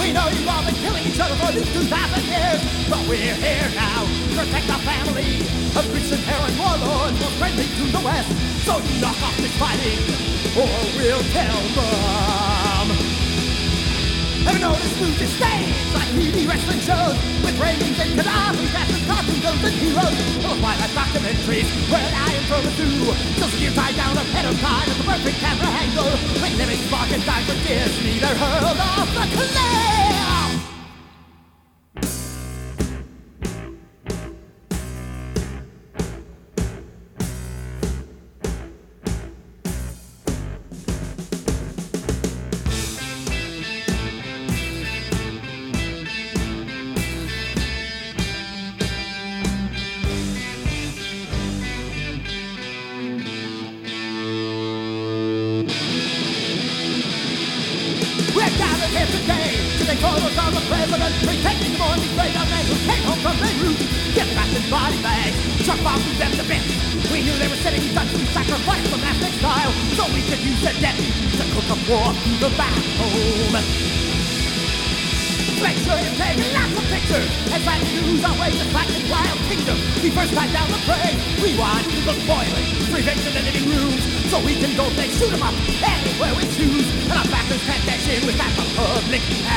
We know you've all been killing each other for these 2,000 years, but we're here now to protect our family of Christian heroin warlords more friendly to the West. So you knock off this fighting, or we'll tell them. Ever notice movie stains like TV wrestling shows with Reagans and Gaddafi's massive cartoon villains and heroes? Or Twilight documentaries where an eye in front of two just you tie down a head of time at the perfect camera angle. When living spark and die for Disney, they're hurled off the cliff. Pretending the morning great old man who came home from Beirut, get back his body bags, truck bombs and them to bits. We knew they were setting guns to sacrifice for mass exile, so we could use the dead to cook up war through the back home. Make sure you take lots of pictures as I use our way to fight in Wild Kingdom. We first tie down the prey, we want the boiling, revenge in the living rooms, so we can go they shoot 'em up anywhere we choose. And our backers can't dash in with that public